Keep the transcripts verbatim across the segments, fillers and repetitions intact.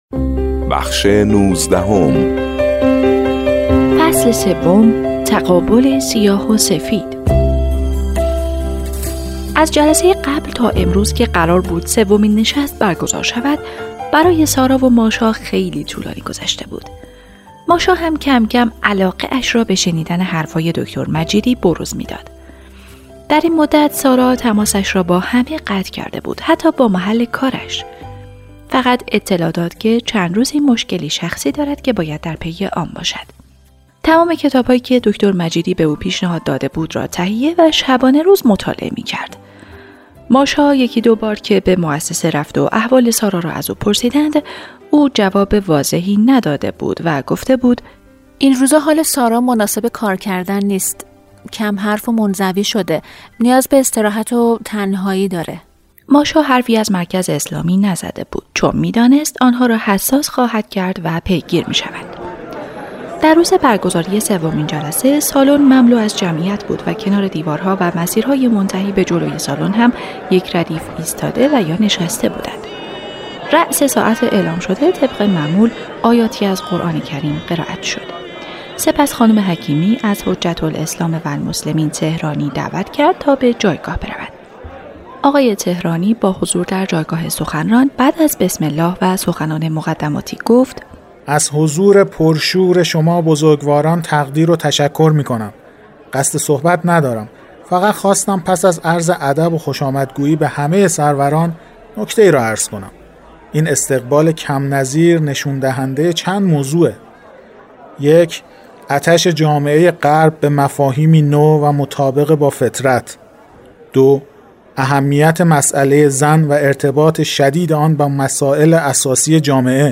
بخش نوزدهم. فصل سوم، تقابل سیاه و سفید. از جلسه قبل تا امروز که قرار بود سومین نشست برگزار شود، برای سارا و ماشا خیلی طولانی گذشته بود. ماشا هم کم کم علاقه اش را به شنیدن حرفای دکتر مجیدی بروز میداد. در این مدت سارا تماسش را با همه قطع کرده بود، حتی با محل کارش. فقط اطلاع داد که چند روزی مشکلی شخصی دارد که باید در پی آن باشد. تمام کتاب‌هایی که دکتر مجیدی به او پیشنهاد داده بود را تهیه و شبانه روز مطالعه می‌کرد. ماشا یکی دو بار که به مؤسسه رفت و احوال سارا را از او پرسیدند، او جواب واضحی نداده بود و گفته بود این روزا حال سارا مناسب کار کردن نیست. کم حرف و منزوی شده. نیاز به استراحت و تنهایی داره. ماشا حرفی از مرکز اسلامی نزده بود، چون می‌دانست آنها را حساس خواهد کرد و پیگیر می‌شود. در روز برگزاری سومین جلسه، سالن مملو از جمعیت بود و کنار دیوارها و مسیرهای منتهی به جلوی سالن هم یک ردیف ایستاده و یا نشسته بودند. رأس ساعت اعلام شده طبق معمول آیاتی از قرآن کریم قرائت شد. سپس خانم حکیمی از حجت الاسلام و المسلمین تهرانی دعوت کرد تا به جایگاه برود. آقای تهرانی با حضور در جایگاه سخنران بعد از بسم الله و سخنان مقدماتی گفت: از حضور پرشور شما بزرگواران تقدیر و تشکر می کنم. قصد صحبت ندارم. فقط خواستم پس از عرض ادب و خوشامدگویی به همه سروران نکته ای را عرض کنم. این استقبال کم نظیر نشون دهنده چند موضوعه. یک، آتش جامعه غرب به مفاهیمی نو و مطابق با فطرت. دو، اهمیت مسئله زن و ارتباط شدید آن با مسائل اساسی جامعه.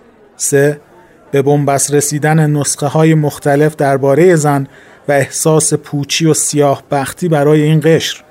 سه، به بنبست رسیدن نسخه های مختلف درباره زن و احساس پوچی و سیاه بختی برای این قشر.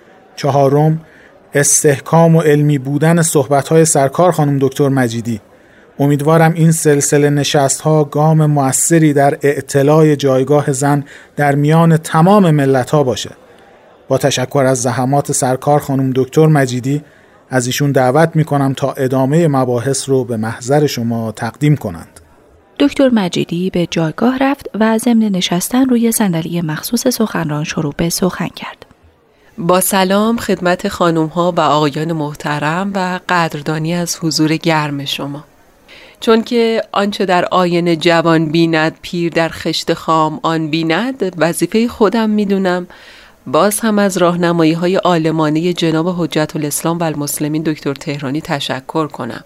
چهارم، استحکام و علمی بودن صحبت های سرکار خانم دکتر مجیدی. امیدوارم این سلسله نشست ها گام مؤثری در اعتلاء جایگاه زن در میان تمام ملت ها باشه. با تشکر از زحمات سرکار خانم دکتر مجیدی، از ایشون دعوت میکنم تا ادامه مباحث رو به محضر شما تقدیم کنند. دکتر مجیدی به جایگاه رفت و ضمن نشستن روی صندلی مخصوص سخنران شروع به سخن کرد. با سلام خدمت خانم ها و آقایان محترم و قدردانی از حضور گرم شما. چون که آنچه در آینه جوان بیند پیر در خشت خام آن بیند، وظیفه خودم میدونم باز هم از راهنمایی های عالمانه جناب حجت الاسلام و المسلمین دکتر تهرانی تشکر کنم.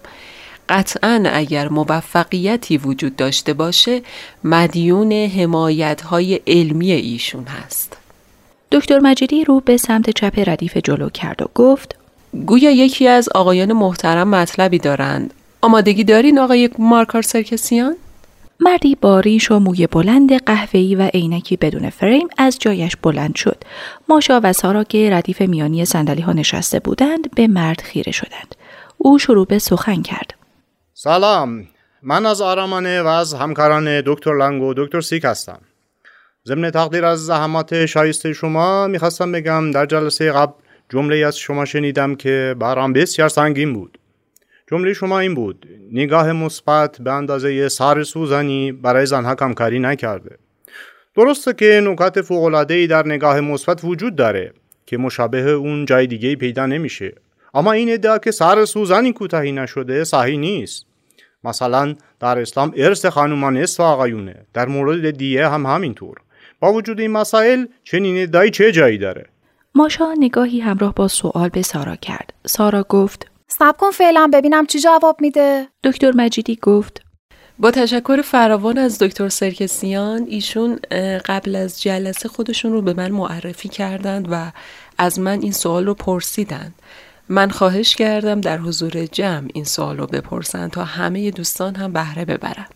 قطعاً اگر موفقیتی وجود داشته باشه مدیون حمایت های علمی ایشون هست. دکتر مجیدی رو به سمت چپ ردیف جلو کرد و گفت: گویا یکی از آقایان محترم مطلبی دارند. آمادگی دارین آقای مارکار سرکسیان؟ مردی با ریش و موی بلند قهوه‌ای و عینکی بدون فریم از جایش بلند شد. ماشا و سارا که ردیف میانی صندلی ها نشسته بودند به مرد خیره شدند. او شروع به سخن کرد. سلام، من از آرامانه و از همکاران دکتر لنگ و دکتر سیک هستم. ضمن تقدیر از زحمات شایسته شما میخواستم بگم در جلسه قبل جمله از شما شنیدم که برام بسیار سنگین بود. جمله شما این بود: نگاه مثبت به اندازه سار سوزنی برای زنها کمکاری نکرده. درسته که نکات فوق‌العاده‌ای در نگاه مثبت وجود داره که مشابه اون جای دیگه پیدا نمیشه، اما این ادعا که سار سوزنی کوتاهی نشده صحیح نیست. مثلا در اسلام ارث خانومان است و آقایونه، در مورد دیه هم همینطور. با وجود این مسائل چنین ادعایی چه جایی داره؟ ماشا نگاهی همراه با سوال به سارا کرد. سارا گفت: صبر کن فعلا ببینم چی جواب میده. دکتر مجیدی گفت: با تشکر فراوان از دکتر سرکسیان، ایشون قبل از جلسه خودشون رو به من معرفی کردند و از من این سوال رو پرسیدند. من خواهش کردم در حضور جمع این سوال رو بپرسن تا همه دوستان هم بهره ببرند.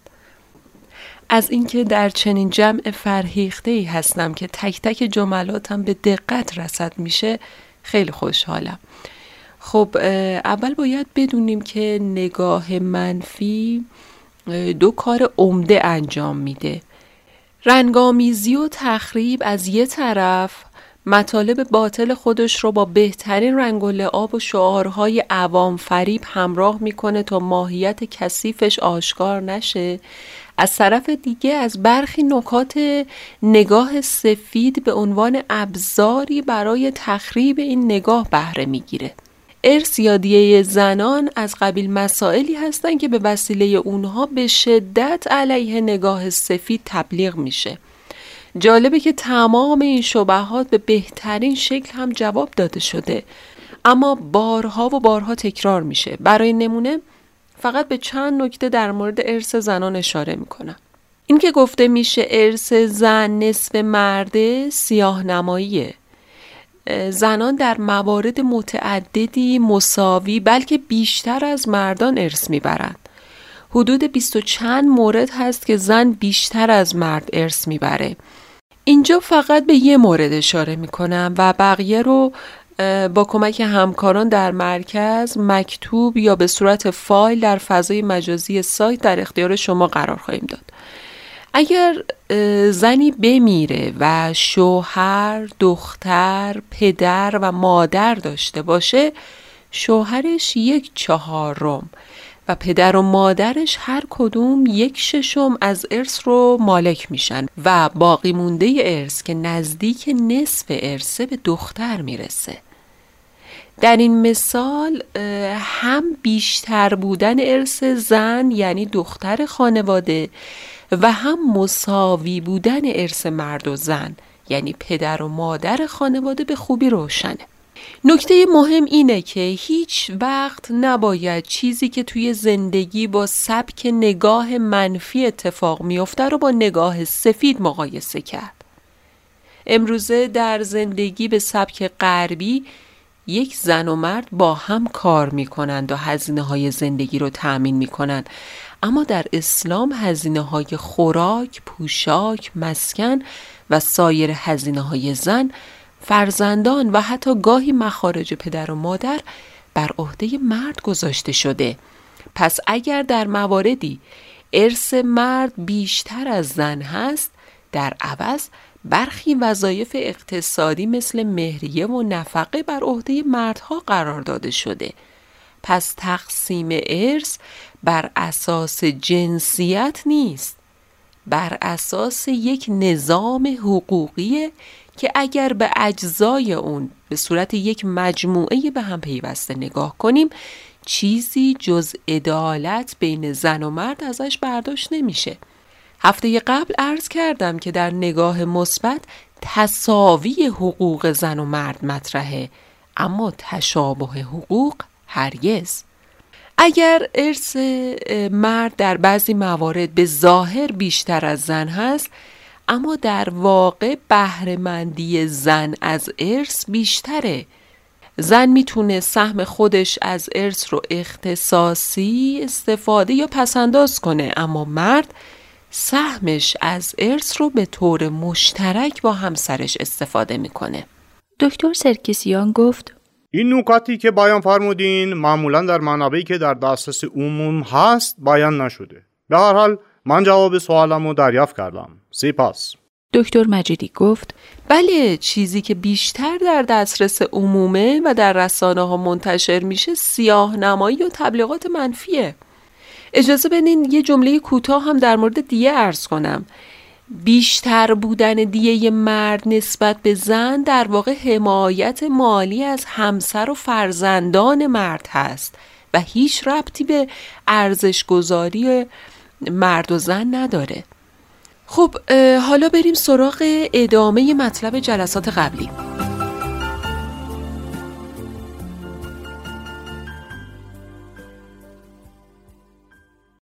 از اینکه در چنین جمع فرهیخته‌ای هستم که تک تک جملاتم به دقت رصد میشه خیلی خوشحالم. خب اول باید بدونیم که نگاه منفی دو کار عمده انجام میده. رنگامیزی و تخریب از یه طرف، مطالب باطل خودش رو با بهترین رنگ و لعاب و شعارهای عوام فریب همراه میکنه تا ماهیت کثیفش آشکار نشه. از طرف دیگه از برخی نکات نگاه سفید به عنوان ابزاری برای تخریب این نگاه بهره میگیره. ارث یا دیه زنان از قبیل مسائلی هستن که به وسیله اونها به شدت علیه نگاه سفید تبلیغ میشه. جالبه که تمام این شبهات به بهترین شکل هم جواب داده شده، اما بارها و بارها تکرار میشه. برای نمونه فقط به چند نکته در مورد ارث زنان اشاره میکنم. این که گفته میشه ارث زن نصف مرده سیاه نماییه. زنان در موارد متعددی مساوی بلکه بیشتر از مردان ارث میبرند. حدود بیست و چند مورد هست که زن بیشتر از مرد ارث میبره. اینجا فقط به یه مورد اشاره میکنم و بقیه رو با کمک همکاران در مرکز مکتوب یا به صورت فایل در فضای مجازی سایت در اختیار شما قرار خواهیم داد. اگر زنی بمیره و شوهر، دختر، پدر و مادر داشته باشه، شوهرش یک چهارم و پدر و مادرش هر کدوم یک ششم از ارث رو مالک میشن و باقی مونده ارث که نزدیک نصف ارثه به دختر میرسه. در این مثال هم بیشتر بودن ارث زن یعنی دختر خانواده و هم مساوی بودن ارث مرد و زن یعنی پدر و مادر خانواده به خوبی روشنه. نکته مهم اینه که هیچ وقت نباید چیزی که توی زندگی با سبک نگاه منفی اتفاق میفته رو با نگاه سفید مقایسه کرد. امروزه در زندگی به سبک غربی یک زن و مرد با هم کار میکنند و هزینه های زندگی رو تأمین میکنند، اما در اسلام هزینه های خوراک، پوشاک، مسکن و سایر هزینه های زن، فرزندان و حتی گاهی مخارج پدر و مادر بر عهده مرد گذاشته شده. پس اگر در مواردی ارث مرد بیشتر از زن هست، در عوض برخی وظایف اقتصادی مثل مهریه و نفقه بر عهده مردها قرار داده شده. پس تقسیم ارث بر اساس جنسیت نیست، بر اساس یک نظام حقوقی که اگر به اجزای اون به صورت یک مجموعه به هم پیوسته نگاه کنیم، چیزی جز عدالت بین زن و مرد ازش برداشت نمیشه. هفته قبل عرض کردم که در نگاه مثبت تساوی حقوق زن و مرد مطرحه، اما تشابه حقوق هرگز. اگر ارث مرد در بعضی موارد به ظاهر بیشتر از زن هست، اما در واقع بهره‌مندی زن از ارث بیشتره. زن میتونه سهم خودش از ارث رو اختصاصی استفاده یا پسنداز کنه، اما مرد سهمش از ارث رو به طور مشترک با همسرش استفاده میکنه. دکتر سرکسیان گفت این نکاتی که بیان فرمودین معمولا در منابعی که در دسترس عموم هست بیان نشده. به هر حال من جواب سوالمو دریافت کردم. سپاس. دکتر مجیدی گفت بله، چیزی که بیشتر در دسترس عمومه و در رسانه ها منتشر میشه سیاه نمایی و تبلیغات منفیه. اجازه بدین یه جمله کوتاه هم در مورد دیه عرض کنم. بیشتر بودن دیه مرد نسبت به زن در واقع حمایت مالی از همسر و فرزندان مرد هست و هیچ ربطی به ارزش گذاری مرد و زن نداره. خب حالا بریم سراغ ادامه مطلب جلسات قبلی.